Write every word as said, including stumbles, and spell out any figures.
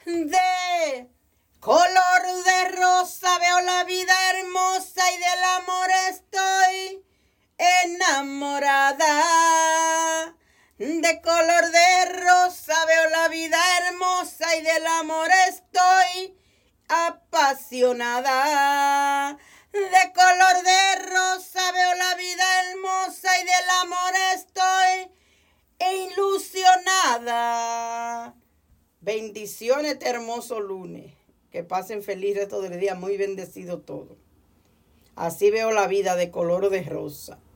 de color de rosa, veo la vida hermosa y del amor estoy enamorada. De color de rosa, veo la vida hermosa y del amor estoy apasionada. De color de rosa, veo la vida hermosa y del amor estoy ilusionada. Bendiciones este hermoso lunes. Que pasen feliz resto del día, muy bendecido todo. Así veo la vida de color de rosa.